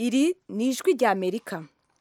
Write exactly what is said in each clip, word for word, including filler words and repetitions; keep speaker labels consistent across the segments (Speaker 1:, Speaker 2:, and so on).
Speaker 1: Iri ni ijwi rya Amerika.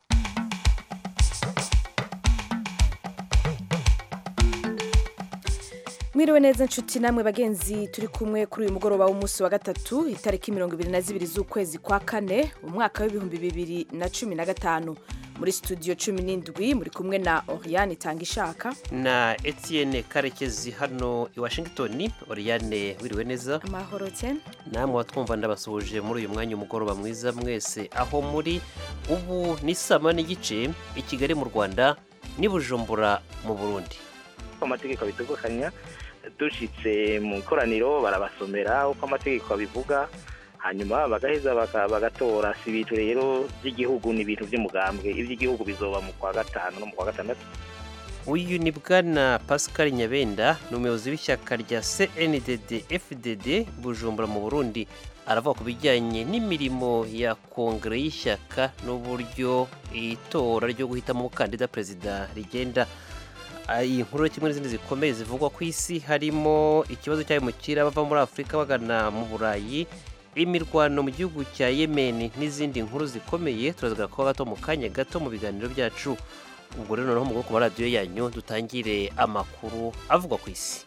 Speaker 1: Mwiriwe neza nshuti namwe bagenzi turi kumwe kuri uyu mugoroba w'umunsi wa gatatu itariki mirongo ibiri na zibiri z'ukwezi kwa kane umwaka w'ibihumbi bibiri na cumi na gatanu. Muri studio cumi n'indwi muri kumwe na Oriane Tangishaka
Speaker 2: na Etienne Karekezi hano i Washington. Oriane wiriwe neza?
Speaker 1: Amahoro cyane.
Speaker 2: Namwe watwumva ndabasuhuje muri uyu mwanya umugoroba mwiza mwese aho muri. Ubu ni sama n'igice i Kigali mu Rwanda ni Bujumbura mu Burundi.
Speaker 3: Amategeko bitugukanya dushitse mu koraniro barabasomera uko amategeko abivuga hanyuma bagaheza bagatora si bitu rero by'igihugu ni ibintu by'umugambwe iby'igihugu bizoba mu kwa gatanu no mu kwa gatandatu.
Speaker 2: Uyu ni bwana Pascal Nyabenda n'umuyobozi w'ishyaka rya C N D D F D D Bujumbura mu Burundi aravuga ku bijyanye n'imirimo ya kongere y'ishyaka n'uburyo itora ryo guhitamo umukandida perezida rigenda. Iyi nkuru kimwe n'izindi zikomeye zivugwa ku isi harimo ikibazo cy'abimukira bava muri Afurika bagana mu Burayi, imirwano mu gihugu cya Yemen n'izindi nkuru zikomeye turazaga ko gato mu kanya gato mu biganiro byacu. Ubwo rero noneho mu ku radio yanyu dutangire amakuru avugwa ku isi.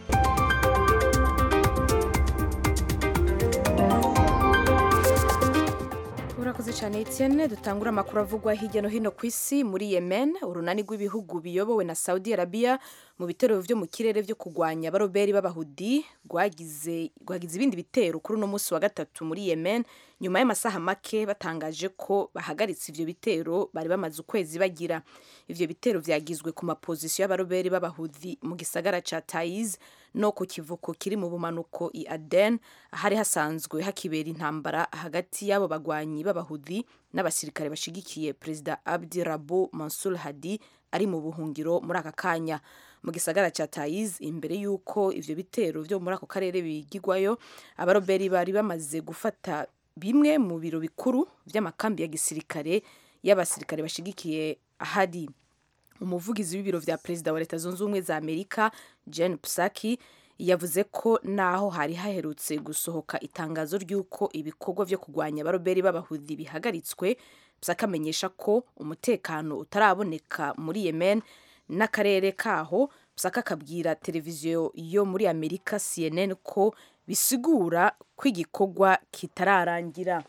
Speaker 1: Urakoze cyane Etienne. Dutangura amakuru avugwa hirya no hino ku isi. Muri Yemen urunani rw'ibihugu biyobowe na Saudi Arabia mu bitero byo mu kirere byo kugwanya abaroberi b'abahudi rwagize rwagize ibindi bitero kuri uno munsi wa gatatu muri Yemen nyuma y'amasaha make batangaje ko bahagaritse ivyo bitero bari bamaze ukwezi bagira. Ivyo bitero vyagizwe ku mapozisiyo y'abaroberi b'abahudi mu gisagara ca Taiz no ku kivuko kiri mu bumanuko i Aden ahari hasanzwe hakibera intambara hagati y'abo bagwanyi b'abahudi n'abasirikare bashigikiye Perezida Abdi Rabu Mansur Hadi ari mu buhungiro muri aka kanya. Mu gisagara ca Taiz imbere yuko ivyo bitero byo muri ako karere bigigwayo abaroberi bari bamaze gufata bimwe mu biro bikuru vy'amakambi ya gisirikare y'abasirikare bashigikiye Hadi. Umuvugizi w'ibiro vya Perezida wa Leta Zunze Ubumwe za Amerika Jen Psaki yavuze ko naho hari haherutse gusohoka itangazo ry'uko ibikorwa vyo kugwanya abaroberi b'abahudi bihagaritswe, Psaki amenyesha ko umutekano utaraboneka muri Yemen n'akarere kaho. Psaki akabwira televiziyo yo muri Amerika C N N ko bisigura ko igikorwa kitararangira.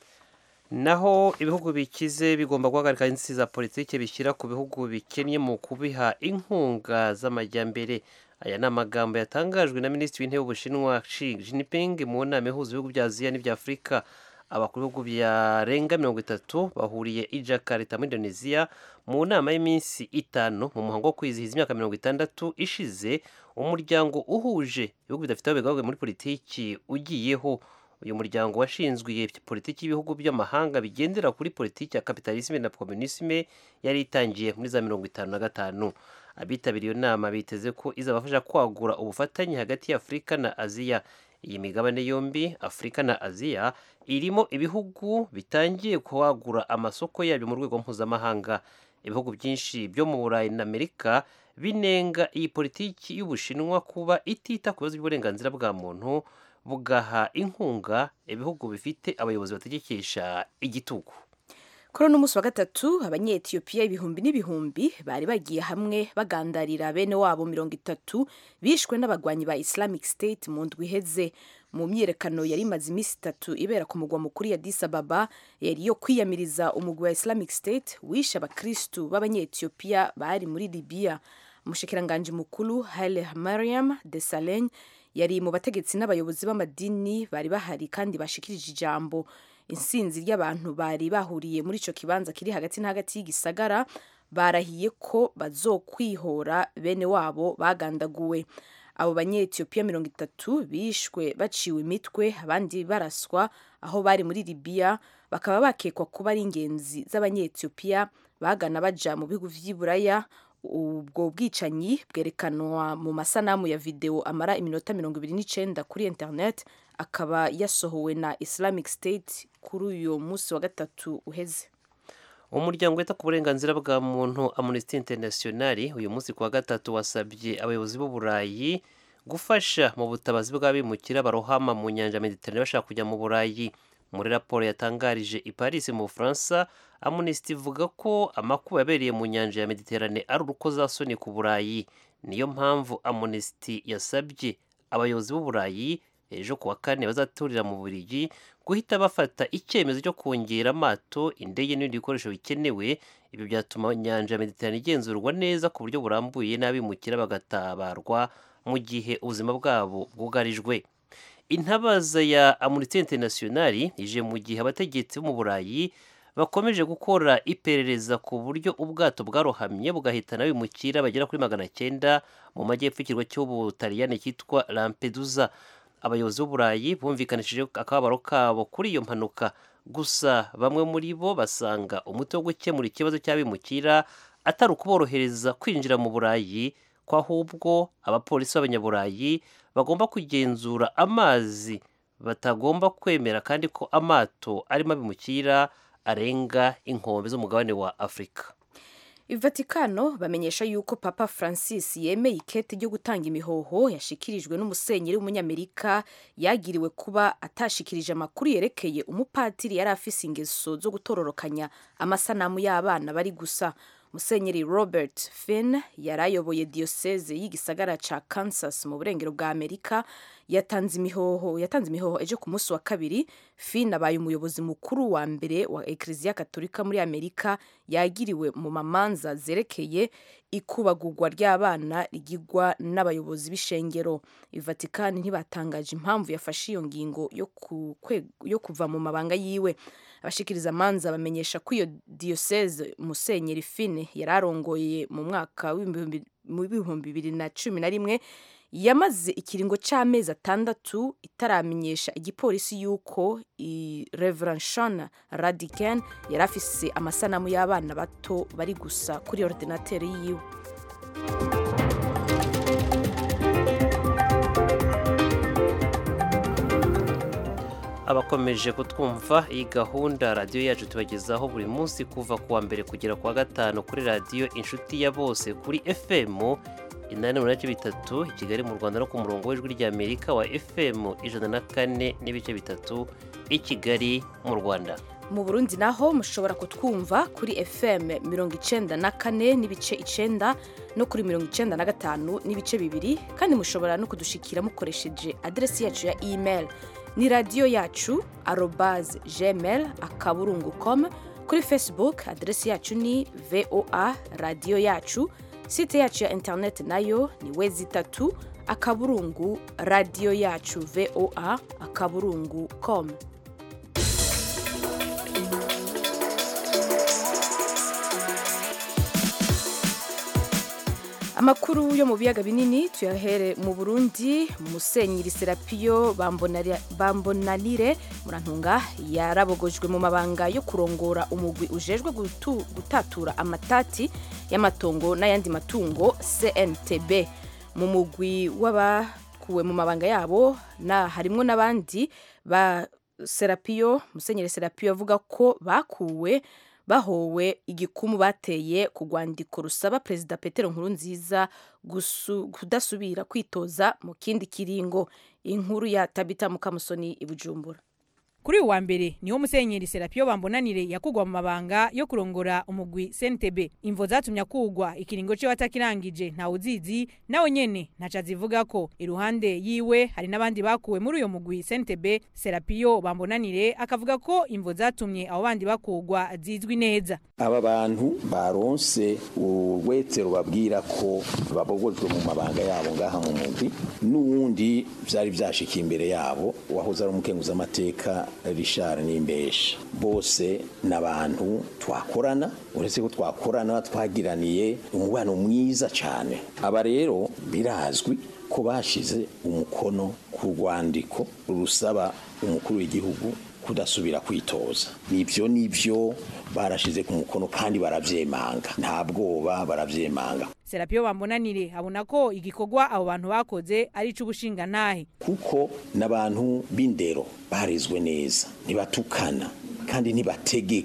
Speaker 2: Naho ibihugu bikize bigomba guhagarika inzitizi za politiki bishyira ku bihugu bikennye mu kubiha inkunga z'amajyambere. Aya ni amagambo yatangajwe na Minisitiri w'Intebe w'Ubushinwa Xi Jinping mu nama ihuza ibihugu bya Aziya n'ibya Afurika. Abakuru b'ibihugu byarenga mirongo itatu bahuriye i Jakarta muri Indonesia mu nama y'iminsi itanu mu muhango wo kwizihiza imyaka mirongo itandatu ishize umuryango uhuje ibihugu bidafite aho bigabuwe muri politiki ugiyeho. Uyu muryango washinzwe politiki y'ibihugu by'amahanga bigendera kuri politiki ya kapitalisme na komunisme yari itangiye muri za mirongo itanu na gatanu. Abitabiriye iyo nama biteze ko izabafasha kwagura ubufatanye hagati ya Afurika na Aziya. Iyi migabane yombi Afurika na Aziya irimo ibihugu bitangiye kwagura amasoko yabyo mu rwego mpuzamahanga. Ibihugu byinshi byo mu Burayi na Amerika binenga iyi politiki y'Ubushinwa kuba itita ku bibazo by'uburenganzira bwa muntu bugaha inkunga ibihugu bifite abayobozi bategekesha igitugu.
Speaker 1: Kuri uno munsi wa gatatu abanyetiyopiya ibihumbi n'ibihumbi bari bagiye hamwe bagandarira bene wabo mirongo itatu bishwe n'abagwanyi ba Islamic State mu ndwi iheze. Mu myiyerekano yari imaze iminsi itatu ibera ku mugwa mukuru ya Addis Ababa yari yo kwiyamiriza umugwi wa Islamic State wishe abakristu b'abanyetiyopiya bari muri Libya. Umushikiranganji mukuru Haile Mariam Desalegn yari mu bategetsi n'abayobozi b'amadini bari bahari kandi bashikirije ijambo. Insinzi ry'abantu bari bahuriye muri ico kibanza kiri hagati na hagati y'igisagara barahiye ko bazokwihora bene wabo bagandaguwe. Abo banyetiyopiya mirongo itatu bishwe baciwe imitwe abandi baraswa aho bari muri Libya, bakaba bakekwa kuba ari ingenzi z'abanyetiyopiya bagana baja mu bihugu vy'iburaya. Ubwo bwicanyi bwerekanwa mu masanamu ya video amara iminota mirongo ibiri n'icenda kuri internet akaba yasohowe na Islamic State kuri uyu munsi wa gatatu uheze.
Speaker 2: Umuryango wita ku burenganzira bwa muntu Amnesty International uyu munsi kwa gatatu wasabye abayobozi b'u Burayi gufasha mu butabazi bw'abimukira barohama mu nyanja Mediterane bashaka kujya mu Burayi. muri raporo yatangarije i Paris mu Bufaransa, Amnesty ivuga ko amakuba yabereye mu nyanja ya Mediterane ari urukozasoni ku Burayi. Niyo mpamvu Amnesty yasabye abayobozi b'u Burayi ejo kuwa kane bazaturira mu Bubiligi guhita bafata icyemezo cyo kongera amato, indege n'ibindi bikoresho bikenewe. Ibyo byatuma inyanja ya Mediterane igenzurwa neza ku buryo burambuye n'abimukira bagatabarwa mu gihe ubuzima bwabo bwugarijwe. Intabaza ya Amnesty International ije mu gihe abategetsi bo mu Burayi bakomeje gukora iperereza ku buryo ubwato bwarohamye bugahitana abimukira bagera kuri magana cyenda mu majyepfo y'ikirwa cy'Ubutaliyani cyitwa Lampedusa. Abayobozi b'u Burayi bumvikanishije akababaro kabo kuri iyo mpanuka, gusa bamwe muri bo basanga umuti wo gukemura ikibazo cy'abimukira atari ukuborohereza kwinjira mu Burayi, ko ahubwo abapolisi b'abanyaburayi bagomba kugenzura amazi batagomba kwemera, kandi ko amato arimo abimukira arenga inkombe z'umugabane wa Afurika.
Speaker 1: Ivatikano bamenyesha yuko Papa Francis yemeye ikete ryo gutanga imihoho yashikirijwe n'umusenyeri w'umunyamerika yagiriwe kuba atashikirije amakuru yerekeye umupatiri yari afise ingeso zo gutororokanya amasanamu y'abana bari gusa. Musenyeri Robert Finn yarayoboye diocese y'igisagara ca Kansas mu burengero bwa Amerika yatanze imihoho yatanze imihoho ejo ku munsi wa kabiri. Finn abaye umuyobozi mukuru wa mbere wa Eklezia Katolika muri Amerika yagiriwe mu mamanza zerekeye ikubagurwa ry'abana rigirwa n'abayobozi b'ishengero. Ivatikani ntibatangaje impamvu yafashe iyo ngingo yo, ku, yo kuva mu mabanga yiwe. Abashikiriza manza bamenyesha ko iyo diocese Musenyeri Finn yararongoye mu mwaka w'ibihumbi bibiri na cumi na rimwe yamaze ikiringo c'amezi atandatu itaramenyesha igipolisi yuko i Reverend Sean Radican yarafise amasanamu y'abana bato bari gusa kuri ordinateri yiwe.
Speaker 2: Abakomeje kutwumva, iyi gahunda radiyo yacu tubagezaho buri munsi kuva kuwa mbere kugera kuwa gatanu kuri radiyo Inshuti ya Bose kuri F M inani n'umunani bitatu i Kigali mu Rwanda, no ku murongo w'ijwi ry'Amerika wa F M ijana na kane n'ibice bitatu i Kigali mu Rwanda.
Speaker 1: Mu Burundi naho mushobora kutwumva kuri F M mirongo icenda na kane n'ibice icenda no kuri mirongo icenda na gatanu n'ibice bibiri, kandi mushobora no kudushikira mukoresheje adresi yacu ya email ni radio yacu arobase gmail akaburungu com. Kuri Facebook adresi yacu ni V O A radio yacu. Site yacu ya internet nayo ni wezi tatu akaburungu radio yacu V O A akaburungu com. Amakuru yo mu biyaga binini tuyahere mu Burundi. Musenyeri Serapio Bambonanire Murantunga yarabogojwe mu mabanga yo kurongora umugwi ujejwe gutatura amatati y'amatongo n'ayandi matungo C N T B. Mu mugwi w'abakuwe mu mabanga yabo na harimwo n'abandi ba Serapio. Musenyeri Serapio avuga ko bakuwe bahowe igikumu bateye ku rwandiko rusaba Perezida Petero Nkurunziza kudasubira kwitoza mu kindi kiringo. Inkuru ya Tabita Mukamusoni i Bujumbura.
Speaker 4: Kuri uwa mbere niho Musenyeri Serapio Bambonanire yakugwa mu mabanga yo kurongora umugwi C N T B. Imvo zatumye akugwa ikiringo cyo watakirangije nta uzizi, nawe nyene ntaca zivuga ko iruhande yiwe hari nabandi bakuwe muri uyo mugwi C N T B. Serapio Bambonanire akavuga ko imvo zatumye abo bandi bakugwa zizwi neza.
Speaker 5: Aba bantu baronse urwetse rubabwira ko babogojwe mu mabanga yabo ngaha mu mugwi, n'uwundi vyari vyashika imbere yabo wahoze ari umukenguza amateka Richard Nimbesha. Bose n'abantu twakorana, uretse ko twakorana twagiraniye umubano mwiza cyane. Aba rero birazwi ko bashize umukono ku rwandiko rusaba umukuru w'igihugu kudasubira kwitoza. Nivyo nivyo barashize ku mukono kandi baravyemanga, nta bwoba baravyemanga.
Speaker 4: Serapio Bambonanire abona ko igikorwa abo bantu bakoze ari c'ubushinga ntahe,
Speaker 5: kuko n'abantu b'indero barizwe neza, nibatukana kandi nibategeka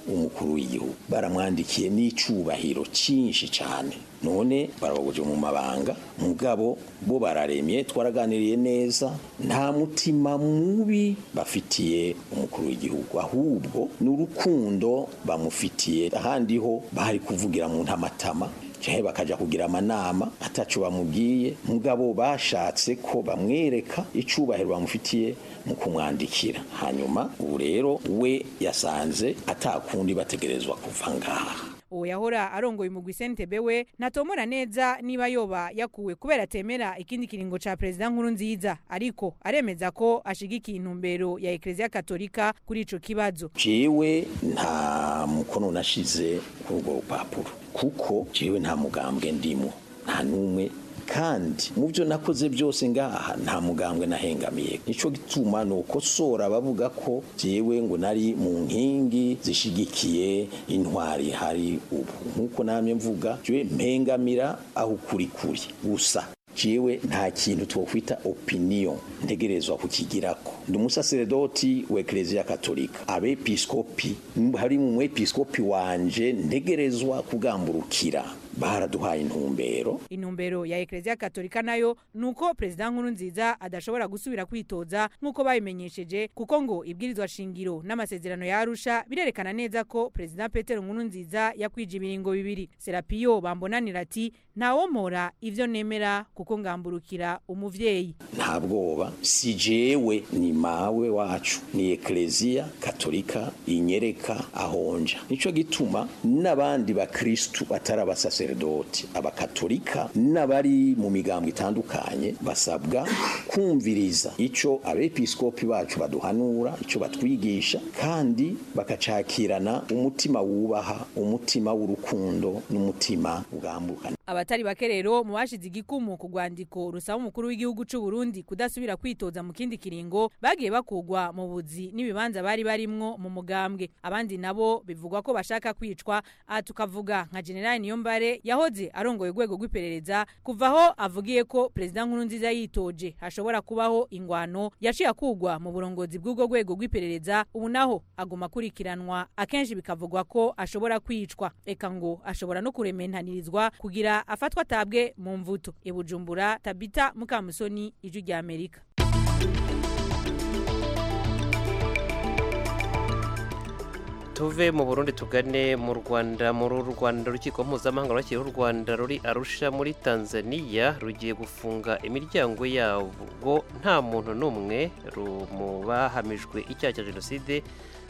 Speaker 5: umukuru w'igihugu baramwandikiye n'icubahiro cyinshi cyane none barabagoje mu mabanga mugabo bo bararemye twaraganiriye neza nta mutima mubi bafitiye umukuru w'igihugu ahubwo n'urukundo bamufitiye ahandi ho bari kuvugira mu ntamatama cyahe bakaja kugira amanama atacu bamubwiye mugabo bashatse ko bamwereka icubahiro bamufitiye mu kumwandikira hanyuma ubu rero we yasanze atakundi bategerezwa kuva ngaha
Speaker 4: uwo yahora arongoye umugwi C N T B we natomora neza niba yoba yakuwe kubera temera ikindi kiringo ca president Nkurunziza ariko aremeza ko ashigikiye intumbero ya Ecclesia Katolika kuri ico kibazo.
Speaker 5: Jewe nta mukono nashize kuri urwo rupapuro kuko jewe nta mugambwe ndimo nta numwe kandi mu byo nakoze byose ngaha nta mugambwe nahengamiye nico gituma nuko sora bavuga ko jewe ngo nari mu nkingi zishigikiye intwari hari ubu nkuko namye mvuga jewe mpengamira aho kuri kuri gusa jewe nta kintu twokwita opinion ntegerezwa kukigirako ndi umusaseredoti wa Ecclesia Katolika abepiskopi hari mu mwepiskopi wanje ntegerezwa kugamburukira baraduhaye intumbero
Speaker 4: intumbero ya Ecclesia Katolika nayo nuko president Nkurunziza adashobora gusubira kwitoza nkuko babimenyesheje kuko ngo ibwirizwa shingiro n'amasezerano ya Arusha birerekana neza ko president Petero Nkurunziza yakwije ibiringo bibiri. Serapio bambonanira ati ntawomora ivyo nemera kuko ngamburukira umuvyeyi.
Speaker 5: Nta bwoba si jewe ni mawe wacu ni Ecclesia Katolika inyereka ahonja nico gituma n'abandi ba Kristo batarabasase doti abakatolika n'abari mu migambo itandukanye basabwa kumviriza ico abepiskopi bacu baduhanura ico batwigisha kandi bakacakirana umutima wubaha umutima w'urukundo n'umutima ugambukana.
Speaker 4: Abatari bake rero mu bashize igikumu ku rwandiko rusaba umukuru w'igihugu c'u Burundi kudasubira kwitoza mu kindi kiringo bagiye bakugwa mu buzi n'ibibanza bari barimwo mu mugambwe abandi nabo bivugwa ko bashaka kwicwa aha tukavuga nka General Niyombare yahoze arongoye urwego rw'iperereza kuvaho avugiye ko president Nkurunziza yitoje hashobora kubaho ingwano yaciye akugwa mu burongozi bw'ubwo rwego rw'iperereza ubu naho aguma kurikiranwa akenshi bikavugwa ko ashobora kwicwa eka ngo ashobora no kurementanirizwa kugira afatwa tabwe mu mvuto. I Bujumbura Tabita Mukamusoni ijwi rya Amerika.
Speaker 2: Tuve mu Burundi tugane mu Rwanda mu Rwanda rukiko mpuzamahanga rwakiriye u Rwanda ruri Arusha muri Tanzania rugiye gufunga imiryango yabo nta muntu n'umwe mu bahamijwe icyaha cya jenoside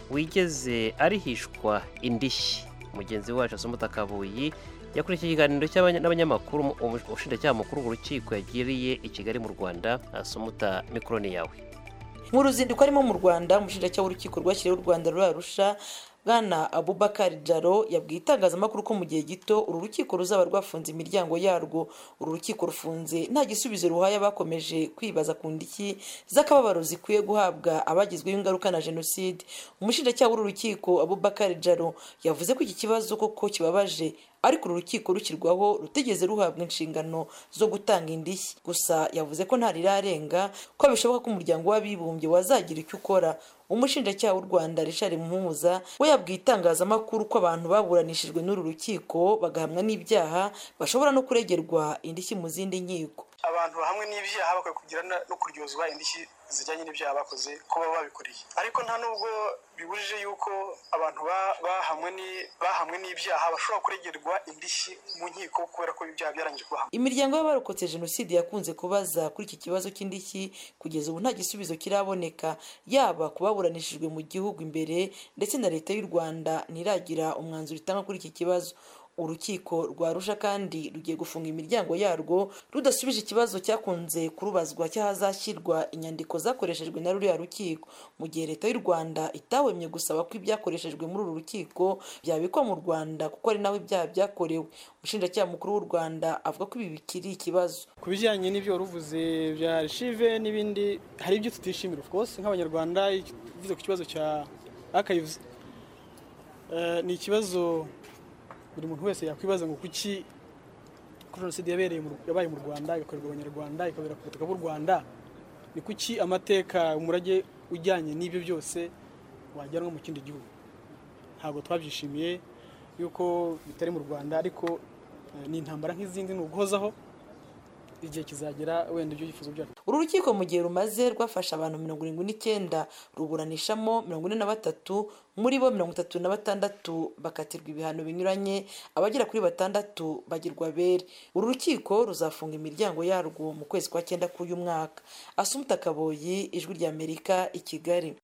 Speaker 2: wigeze arihishwa indishyi. Mugenzi wacu Asumuta Kabuyi yakurikiye ikiganiro n'abanyamakuru ubushinjacyaha mukuru w'urukiko yagiriye i Kigali mu Rwanda. Asumuta mikroni yawe.
Speaker 6: Mu ruzinduko arimo mu Rwanda umushinjacyaha w'urukiko rwashyiriweho u Rwanda ruri Arusha Bwana Abubakar Jaro yabwiye itangazamakuru ko mu gihe gito uru rukiko ruzaba rwafunze imiryango yarwo. Uru rukiko rufunze nta gisubizo ruhaye bakomeje kwibaza ku ndiki z'akababaro zikwiye guhabwa abagizweho ingaruka na jenoside. Umushinjacyaha w'uru rukiko Abubakar Jaro yavuze ko iki kibazo koko kibabaje ariko uru rukiko rukirwaho rutegeze ruhabwa inshingano zo gutanga indishyi. Gusa yavuze ko nta rirarenga ko bishoboka ko umuryango w'abibumbye wazagira icyo ukora. Umushinjacyaha w'u Rwanda Richard Muhumuza we yabwiye itangazamakuru ko abantu baburanishijwe n'uru rukiko bagahamwa n'ibyaha bashobora no kuregerwa indishyi mu zindi nkiko.
Speaker 7: Abantu bahamwe n'ibyaha bakwiye kugira no kuryozwa indishyi zijyanye n'ibyaha bakoze ko baba babikoreye, ariko nta nubwo bibujije yuko abantu bahamwe ni bahamwe n'ibyaha bashobora kuregerwa indishyi mu nkiko kubera ko ibyaha byarangije kubahamwa.
Speaker 6: Imiryango y'abarokotse jenoside yakunze kubaza kuri iki kibazo cy'indishyi kugeza ubu nta gisubizo kiraboneka, yaba kubaburanishijwe mu gihugu imbere ndetse na leta y'u Rwanda ntiragira umwanzuro itanga kuri iki kibazo. Urukiko rwa Arusha kandi rugiye gufunga imiryango yarwo rudasubije ikibazo cyakunze kurubazwa cyahazashyirwa inyandiko zakoreshejwe na ruriya rukiko, mu gihe leta y'u Rwanda itahwemye gusaba ko ibyakoreshejwe muri uru rukiko byabikwa mu Rwanda kuko ari naho ibyaha byakorewe. Umushinjacyaha mukuru w'u Rwanda avuga ko ibi bikiri ikibazo.
Speaker 7: Ku bijyanye n'ibyo ruvuze bya archive n'ibindi hari ibyo tutishimira of course nk'abanyarwanda. Bivuze ku kibazo cya archives uh, ni ikibazo buri muntu wese yakwibaza ngo kuki jenoside yabereye yabaye mu Rwanda igakorerwa abanyarwanda ikabera ku butaka bw'u Rwanda, ni kuki amateka umurage ujyanye n'ibyo byose wajyanwa mu kindi gihugu. ntabwo twabyishimiye yuko bitari mu Rwanda, ariko ni intambara nk'izindi, ni uguhozaho igihe kizagera wenda ibyo yifuzo byacu.
Speaker 6: Uru rukiko mu gihe rumaze rwafasha abantu mirongo irindwi n'icyenda ruburanishamo mirongo ine na batatu, muri bo mirongo itatu na batandatu bakatirwa ibihano binyuranye, abagera kuri batandatu bagirwa bere. Uru rukiko ruzafunga imiryango yarwo mu kwezi kwa cyenda k'uyu mwaka. Assumpta Kaboyi, Ijwi rya Amerika, i Kigali.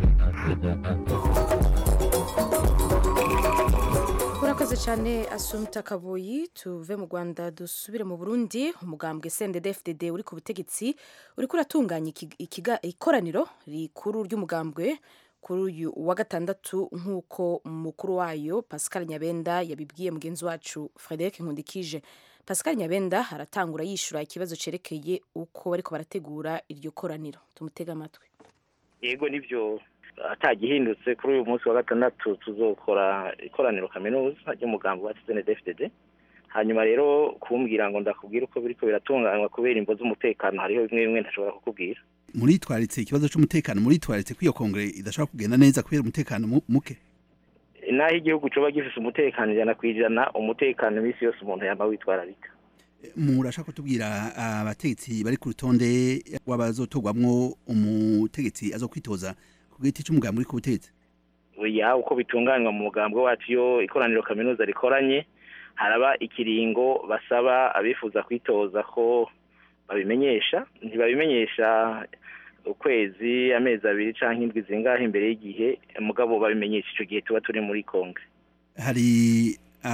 Speaker 1: Urakoze cyane Assumpta Kaboyi. Tuve mu Rwanda dusubire mu Burundi. Umugambwe C N D D F D D uri ku butegetsi uri kuratunganya ikoraniro rikuru ry'umugambwe kuri uyu wa gatandatu nk'uko umukuru wayo Pascal Nyabenda yabibwiye mugenzi wacu Frederic Nkundikije. Pascal Nyabenda aratangura yishura ikibazo cerekeye uko bariko barategura iryo koraniro. Tumutega amatwi.
Speaker 3: Yego nivyo, atagihindutse kuri uyu munsi wa gatandatu tuzokora ikoraniro kaminuza ry'umugambi wa C N D D F D D. Hanyuma rero kumbwira ngo ndakubwira uko biriko biratunganywa kubera imvo z'umutekano, hariho bimwe bimwe ntashobora kukubwira.
Speaker 8: Muri twaritse ikibazo cy'umutekano, muri twaritse kwiyo kongre idashobora kugenda neza kubera umutekano muke.
Speaker 3: Naho igihugu coba gifise umutekano jana kwijana, umutekano misi yose umuntu yama witwararika.
Speaker 8: Murashaka kutubwira abategetsi bari ku rutonde wabazotogwamwo umutegetsi azokwitoza ku giti cy'umugambi uri ku butegetsi?
Speaker 3: Oya, uko bitunganywa mu mugambwe wacu yo ikoraniro kaminuza rikoranye, haraba ikiringo basaba abifuza kwitoza ko babimenyesha, ntibabimenyesha ukwezi, amezi abiri canke indwi zingahe imbere y'igihe, mugabo babimenyesha ico gihe tuba turi muri kongre.
Speaker 8: Hari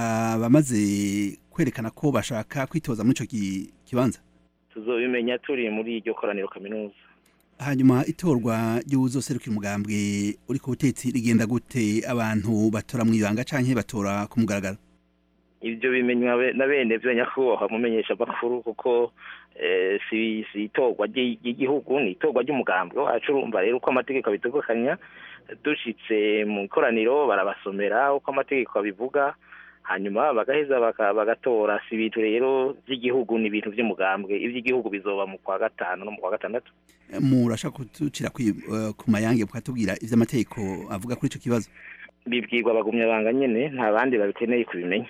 Speaker 8: abamaze kwerekana ko bashaka kwitoza muri ico kibanza?
Speaker 3: Tuzobimenya turi muri iryo koraniro kaminuza.
Speaker 8: Hanyuma itorwa ry'uzoserukira umugambwe uri ku butegetsi rigenda gute? Abantu batora mu ibanga canke batora ku mugaragaro?
Speaker 3: Ibyo bimenywa na bene byo nyakubahwa mumenyesha bakuru, kuko eh, si si itorwa ry'igihugu, ni itorwa ry'umugambwe wacu. Urumva rero uko amategeko abitegekanya, dushitse mu koraniro barabasomera uko amategeko abivuga, hanyuma bagaheza bagatora. Si ibintu rero by'igihugu, ni ibintu by'umugambwe. Iby'igihugu bizoba mu kwa gatanu no mu kwa gatandatu.
Speaker 8: Murashaka kutucira ku mayange mukatubwira ivy'amategeko avuga kuri ico kibazo?
Speaker 3: Bibwirwa bagumya banga nyene, nta bandi babikeneye kubimenya.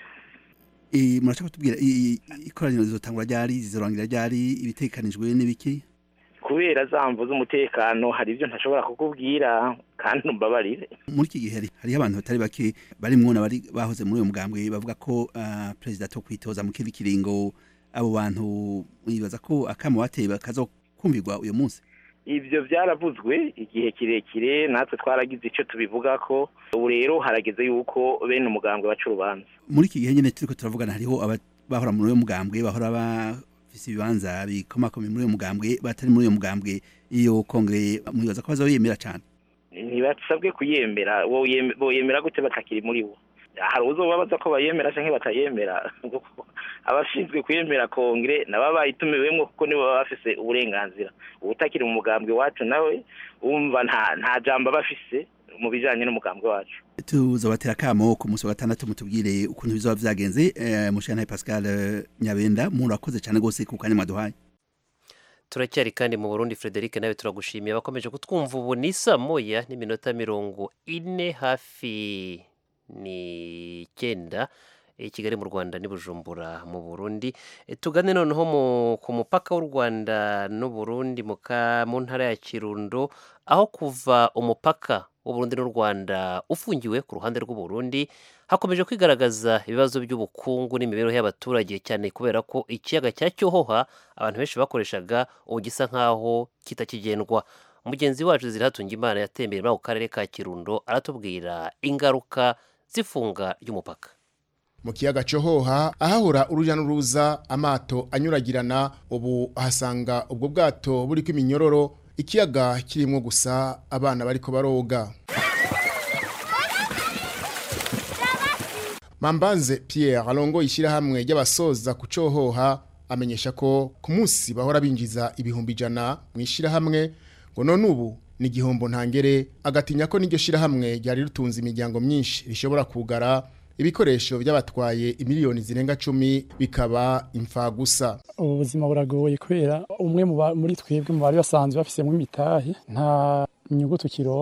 Speaker 8: E, murashaka kutubwira ikoraniro zizotangura ryari, zizorangira ryari, ibitekanijwe n'ibiki?
Speaker 3: Kubera zamvu z'umutekano hari ivyo ntashobora kukubwira kandi umbabarire.
Speaker 8: Muri iki gihe hari abantu batari bake bari mwona bari bahoze muri uyo mugambwe bavuga ko uh, president to kwitoza mu kindi kiringo. Abo bantu bibaza ko akamo bateye bakazokumvirwa uyo munsi?
Speaker 3: Ivyo vyaravuzwe igihe kirekire, natwe twaragize ico tubivuga ko. Ubu rero harageze yuko bene umugambwe bacu rubanza.
Speaker 8: Muri iki gihe nyene turiko turavugana, hariho abahora muri uyo mugambwe bahora bafise ibibanza bikomakomeye muri uyo mugambwe batari muri uyo mugambwe. Iyo kongre mwibaza ko bazoyemera cyane?
Speaker 3: Ntibasabwe kuyemera. Bo yemera gute batakiri muri wo? Hari uzobabaza ko bayemera canke batayemera. Abashinzwe kuyemera kongre naba bayitumiwemwo kuko nibo bafise uburenganzira. Ubutakiri mu mugambwe wacu nawe umva nta nta jambo bafise mu bijanye n'umugambwe wacu.
Speaker 8: Tuzobatera kamo ku munsi wa gatandatu mutubwire ukuntu bizoba vyagenze. Eh, Mushana Pascal Nyabenda, murakoze cyane gose ku kanya mwaduhaye.
Speaker 2: Turacyari kandi mu Burundi. Frederic, nawe turagushimiye. Bakomeje kutwumva. Ubu ni saa moya n'iminota mirongo ine, hafi ni cyenda i Kigali mu Rwanda ni Bujumbura mu Burundi. E, tugane noneho mu ku mupaka w'u Rwanda n'u Burundi mu ntara ya Kirundo, aho kuva umupaka w'u Burundi n'u Rwanda ufungiwe ku ruhande rw'u Burundi hakomeje kwigaragaza ibibazo by'ubukungu n'imibereho y'abaturage, cyane kubera ko ikiyaga cya Cyohoha abantu benshi bakoreshaga ubu gisa nkaho kitakigendwa. Mugenzi wacu Zirahatungimana yatembeye muri ako karere ka Kirundo, aratubwira ingaruka zifunga ry'umupaka.
Speaker 9: Mu kiyaga Cyohoha ahahora uruja n'uruza amato anyuragirana, ubu ahasanga ubwo bwato buriko iminyororo, ikiyaga kirimo gusa abana bariko baroga. Mambanze Pierre alongo ishira hamwe y'abasoza ku Cyohoha amenyesha ko ku munsi bahora binjiza ibihumbi ijana mu ishira hamwe, ngo none ubu ni igihombo ntangere, agatinya ko n'iryo shira hamwe ryari rutunze imiryango myinshi rishobora kugara, ibikoresho by'abatwaye imiliyoni zirenga cumi bikaba imfa gusa.
Speaker 10: Ubuzima buragoye kubera umwe muri twebwe mu bari basanzwe bafisemo imitahe nta inyungu tukironka,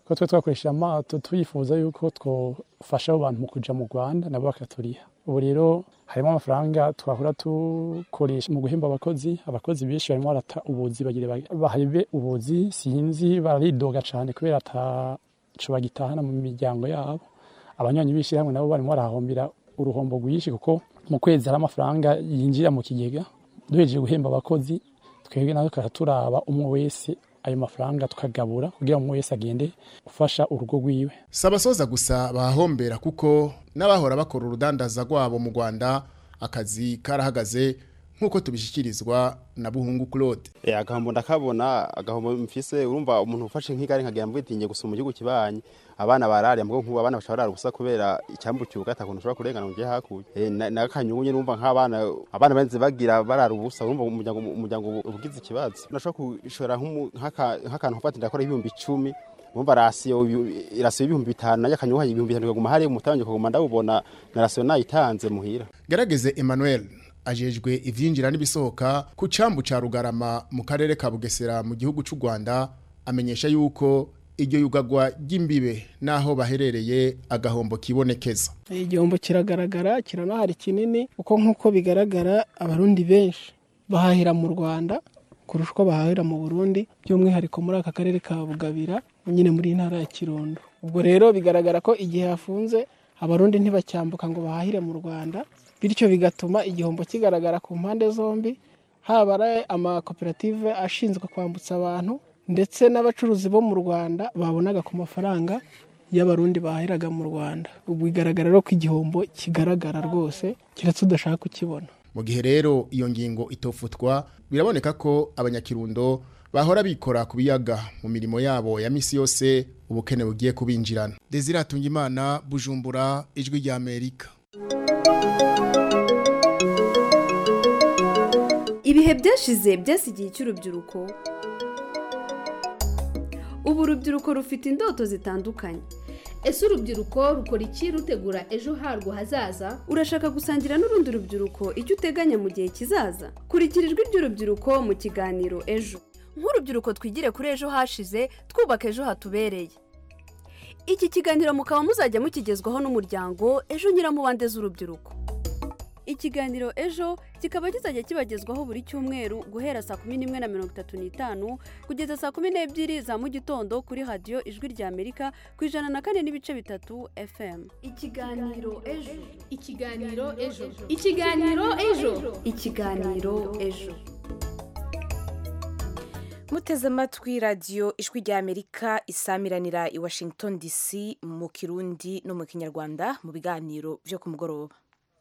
Speaker 10: ko twe twakoresha amato twifuza yuko twofasha abo bantu mu kuja mu Rwanda nabo bakaturiha. Ubu rero harimo amafaranga twahora tukoresha mu guhemba abakozi abakozi benshi barimo barata ubuzi bagire bahebe ubuzi sinzi baridoga cyane kubera ataco bagitahana mu miryango yabo. Abanywanyi bishi hamwe nabo barimo barahombira uruhombo rwishi kuko mu kwezi hari amafaranga yinjira mu kigega duhejeje guhemba abakozi twebwe nawe karaturaba umwe wese ayo mafaranga tukagabura kugira umwe wese agende ufasha urugo rwiwe.
Speaker 9: Sabasoza gusa bahombera kuko n'abahora bakora urudandaza rwabo mu Rwanda akazi karahagaze nkuko tubishikirizwa na Buhungu Claude.
Speaker 11: Eh agahombo ndakabona agahombo mfise urumva umuntu ufashe nk'igari nkagira mbwitinge gusoma mu gihugu kibanye abana barari ambwo nkuba abana bashobora gusa kubera icyambu cyugata kuntu ushobora kurengana ngiye hakuye eh nakanyungu nyine urumva nk'abana abana benze bagira barara ubusa urumva umuryango umuryango ubugize ikibazo nashobora kushora nk'akantu ufata ndakora ibihumbi icumi urumva rasiyo irasiyo ibihumbi bitanu yakanyungu ibihumbi bitanu kuguma hari umutanje kuguma ndabubona na rasiyo nayitanze muhira.
Speaker 9: Gerageze Emmanuel ajejwe ivyinjira n'ibisohoka ku cambu ca Rugarama mu karere ka Bugesera mu gihugu c'u Rwanda amenyesha yuko iryo yugagwa ry'imbibe naho baherereye agahombo kibonekeza.
Speaker 12: Igihombo kiragaragara kiranahari kinini uko nkuko bigaragara abarundi benshi bahahira mu Rwanda kurushwa bahahira mu Burundi by'umwihariko muri aka karere ka Bugabira nyine muri intara ya Kirundo. Ubwo rero bigaragara ko igihe hafunze abarundi ntibacyambuka ngo bahahire mu Rwanda bityo bigatuma igihombo kigaragara ku mpande zombi haba amakoperative ashinzwe kwambutsa abantu ndetse n'abacuruzi bo mu Rwanda babonaga ku mafaranga y'abarundi bahiraga mu Rwanda. Ubu bigaragara ko igihombo kigaragara rwose kiretse udashaka kukibona.
Speaker 9: Mu gihe rero iyo ngingo itofutwa biraboneka ko abanyakirundo bahora bikora ku biyaga mu mirimo yabo ya misi yose ubukene bugiye kubinjirana. Desire Tungimana, Bujumbura, Ijwi rya Amerika.
Speaker 13: Ibihe byashize byasigiye cy'urubyiruko. Ubu urubyiruko rufite indoto zitandukanye.
Speaker 14: Ese urubyiruko rukora iki rutegura ejo harwo hazaza?
Speaker 13: Urashaka gusangira n'urundi rubyiruko icyo uteganya mu gihe kizaza? Kurikira ijwi ry'urubyiruko mu kiganiro ejo. Nk'urubyiruko twigire kuri ejo hashize twubaka ejo hatubereye. Iki kiganiro mukaba muzajya mukigezwaho n'umuryango Ejo Nyiramubande z'urubyiruko. Ikiganiro ejo kikaba kizajya kibagezwaho buri cyumweru guhera saa kumi n'imwe na mirongo itatu n'itanu kugeza saa kumi n'ebyiri za mu gitondo kuri radio Ijwi rya Amerika ku ijana na kane n'ibice bitatu F M.
Speaker 14: Ikiganiro ejo. Ikiganiro ejo. Ikiganiro ejo.
Speaker 13: Ikiganiro ejo.
Speaker 1: Muteze amatwi radio Ijwi rya Amerika isamiranira i Washington D C mu Kirundi no mu Kinyarwanda mu biganiro byo ku mugoroba.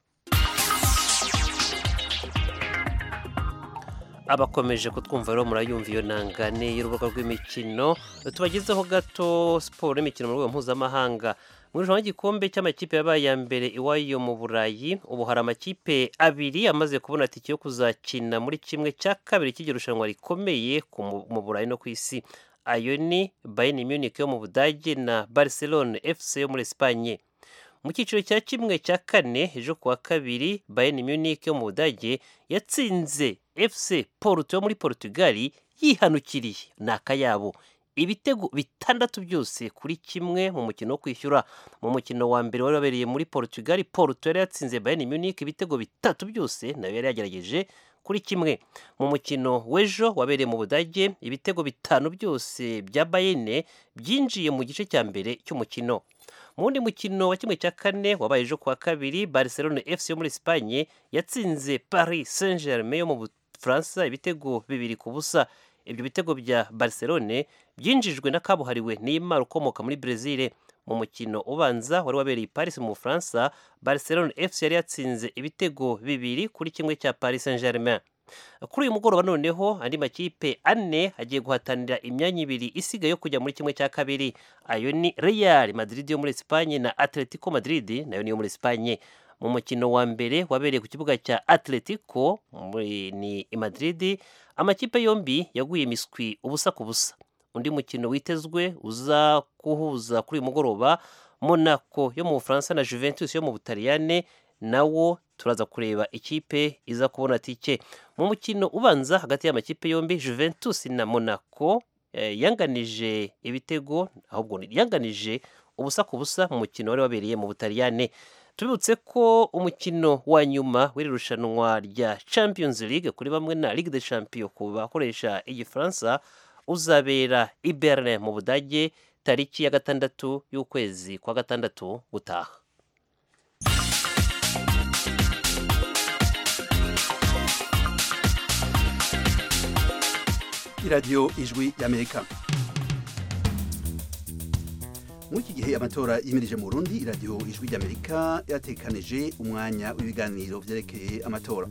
Speaker 2: Abakomeje kutwumva rero murayumva iyo nangane y'urubuga rw'imikino tubagezeho gato siporo n'imikino mu rwego mpuzamahanga. Mu irushanwa ry'igikombe cy'amakipe yabaye ya mbere iwayo mu Burayi ubu hari amakipe abiri amaze kubona tike yo kuzakina muri kimwe cya kabiri cy'iryo rushanwa rikomeye mu Burayi no ku isi. Ayo ni Bayern Munich yo mu Budage na Barcelona F C yo muri Espagne. Mu cyiciro cya kimwe cya kane ejo kuwa kabiri Bayern Munich yo mu Budage yatsinze F C Porto yo muri Portugal yihanukiriye nakayabo ibitego bitandatu byose kuri kimwe mu mukino wo kwishyura. Mu mukino wa mbere wari wabereye muri Portugal Porto yari yatsinze Bayern Munich ibitego bitatu byose nayo yari yagerageje kuri kimwe. Mu mukino w'ejo wabereye mu Budage ibitego bitanu byose bya Bayern byinjiye mu gice cya mbere cy'umukino. Mu wundi mukino wa kimwe cya kane wabaye ejo kuwa kabiri Barcelona F C yo muri Espagne yatsinze Paris Saint-Germain yo mu Bufaransa ibitego bibiri ku busa. Ibyo bitego bya Barcelona byinjijwe na kabuhariwe Neymar ukomoka muri Brazil. Mu mukino ubanza wari wabereye Paris mu Bufaransa Barcelona F C yari yatsinze ibitego bibiri kuri kimwe cya Paris Saint-Germain. Kuri uyu mugoroba noneho andi makipe ane agiye guhatanira imyanya ibiri isigaye yo kujya muri kimwe cya kabiri. Ayo ni Real Madrid yo muri Espagne na Atletico Madrid nayo ni yo muri Espagne. Mu mukino wa mbere wabereye ku kibuga cya Atletico ni i Madrid amakipe yombi yaguye imiswi ubusa ku busa. Undi mukino witezwe uza kuhuza kuri uyu mugoroba Monaco yo mu Bufaransa na Juventus yo mu Butaliyane nawo turaza kureba ikipe iza kubona tike. Mu mukino ubanza hagati y'amakipe yombi Juventus na Monaco eh, yanganije ibitego ahubwo ni- yanganije ubusa ku busa mu mukino wari wabereye mu Butaliyane. Tubibutse ko umukino wa nyuma w'iri rushanwa rya Champions League kuri bamwe na Ligue des Champions ku bakoresha igifaransa uzabera i Berlin mu Budage tariki ya gatandatu y'ukwezi kwa gatandatu gutaha.
Speaker 8: iradiyo ijwi y'Amerika. muri iki gihe amatora yimirije mu Burundi, iradiyo ijwi ry'Amerika yatekanije umwanya w'ibiganiro vyerekeye amatora.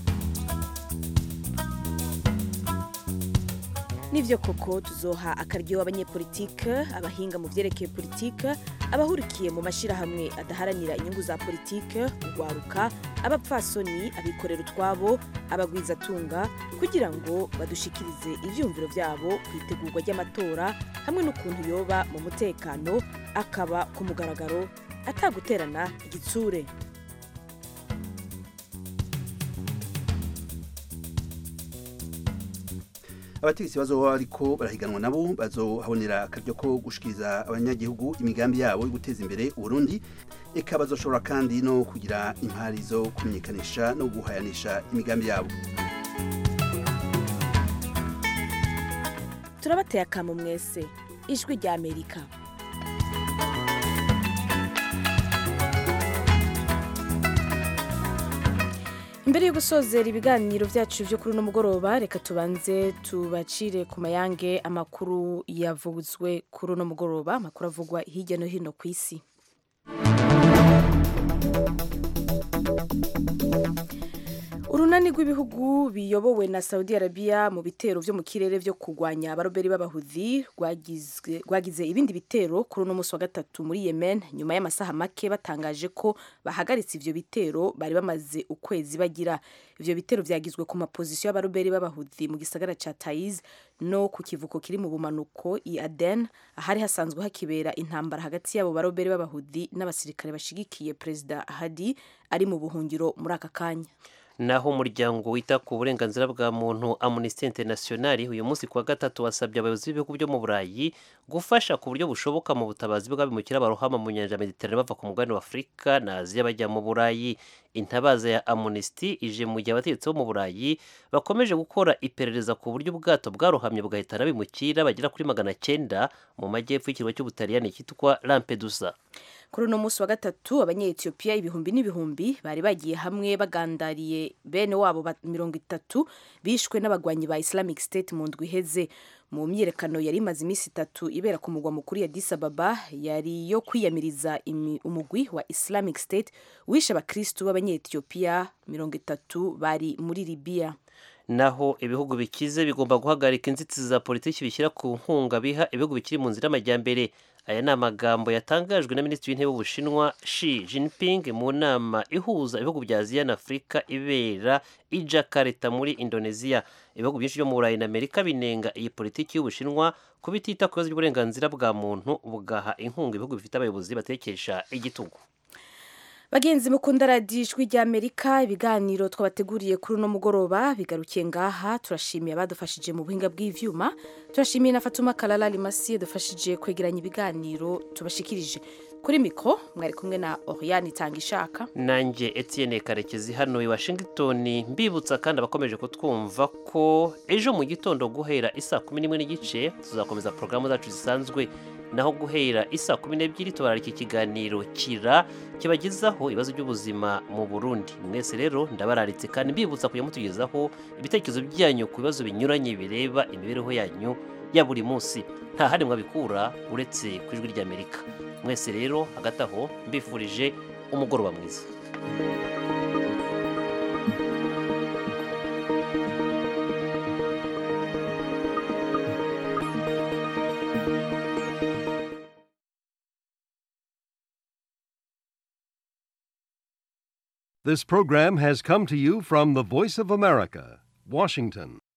Speaker 1: Nivyo koko tuzoha akaryo abanyepolitike, abahinga mu vyerekeye politike, abahurikiye mu mashirahamwe adaharanira inyungu za politike, urwaruka, abapfasoni, abikorera utwabo, abagwizatunga, kugira ngo badushikirize ivyumviro vyabo kwitegurwa ry'amatora hamwe n'ukuntu yoba mu mutekano, akaba ku mugaragaro ataguterana igitsure.
Speaker 8: abategetsi bazoba ariko barahiganwa nabo bazohabonera akaryo ko gushikiriza abanyagihugu imigambi yabo yo guteza imbere Burundi, eka bazoshobora kandi no kugira impari zo kumenyekanisha no guhayanisha imigambi yabo.
Speaker 1: Turabateye akamo mwese, ijwi rya Amerika. Imbere yo gusozera ibiganiro vyacu vyo kuri uno mugoroba, reka tubanze tubacire ku mayange amakuru yavuzwe kuri uno mugoroba, amakuru avugwa hirya no hino ku isi. Urunani rw'ibihugu biyobowe na Saudi Arabia mu bitero vyo mu kirere vyo kugwanya abaroberi b'abahudhi rwagize rwagize ibindi bitero kuri uno musi wa gatatu muri Yemen, nyuma y'amasaha make batangaje ko bahagaritse ivyo bitero bari bamaze ukwezi bagira. Ivyo bitero vyagizwe ku mapozisiyo y'abaroberi b'abahudhi mu gisagara ca Taiz no ku kivuko kiri mu bumanuko i Aden, ahari hasanzwe hakibera intambara hagati y'abo baroberi b'abahudhi n'abasirikare bashigikiye Perezida Hadi ari mu buhungiro muri aka kanya.
Speaker 2: Naho umuryango wita ku burenganzira bwa muntu Amnesty International uyu munsi kuwa gatatu wasabye abayobozi b'ibihugu byo mu Burayi gufasha ku buryo bushoboka mu butabazi bw'abimukira barohama mu nyanja Mediterane bava ku mugabane wa Afurika na Aziya bajya mu Burayi. Intabaza ya Amnesty ije mu gihe abategetsi bo mu Burayi bakomeje gukora iperereza ku buryo ubwato bwarohamye bugahitana abimukira bagera kuri magana cyenda mu majyepfo y'ikirwa cy'Ubutaliyani cyitwa Lampedusa.
Speaker 1: Kuri uno musi wa gatatu abanye-Ethiopia ibihumbi n'ibihumbi bari bagiye hamwe bagandariye bene wabo mirongo itatu bishwe n'abagwanyi ba Islamic State mu ndwi iheze. Mu myiyerekano yari imaze imisi itatu ibera ku mugwa mukuru ya Addis Ababa, yari yo kwiyamiriza umugwi wa Islamic State wishe abakristu b'abanye-Ethiopia mirongo itatu bari muri Libya.
Speaker 2: Naho ibihugu bikize bigomba guhagarika inzitizi za politiki bishyira ku nkunga biha ibihugu bikiri mu nzira y'amajyambere. Aya ni amagambo yatangajwe na Minisitiri w'Intebe w'Ubushinwa Xi Jinping mu nama ihuza ibihugu bya Aziya na Afurika ibera i Jakarta muri Indonesia. Ibihugu byinshi byo mu Burayi na Amerika binenga iyi politiki y'Ubushinwa kuba itita ku bibazo by'uburenganzira bwa muntu, bugaha inkunga ibihugu bifite abayobozi batekesha igitugu.
Speaker 1: Bagenzi mukunda radiyo ijwi rya Amerika, ibiganiro twabateguriye kuri uno mugoroba bigarukiye ngaha. Turashimiye abadufashije mu buhinga bw'ivyuma, turashimiye na Fatuma Kalala Limasi yadufashije kwegeranya ibiganiro tubashikirije. Kuri mikro mwari kumwe na Oriane Tangishaka
Speaker 2: nanjye Etienne Karekezi hano i Washington. Mbibutsa kandi abakomeje kutwumva ko ejo mu gitondo guhera isa kumi n'imwe n'igice tuzakomeza porogaramu zacu zisanzwe, naho guhera isa kumi n'ebyiri tubararika ikiganiro Kira kibagezaho ibibazo by'ubuzima mu Burundi. Mwese rero ndabararitse kandi mbibutsa kujya mutugezaho ibitekerezo byanyu ku bibazo binyuranye bireba imibereho yanyu ya buri munsi, nta handi mwabikura uretse ku ijwi ry'Amerika. Mwese rero hagati aho mbifurije umugoroba mwiza.
Speaker 15: This program has come to you from the Voice of America, Washington.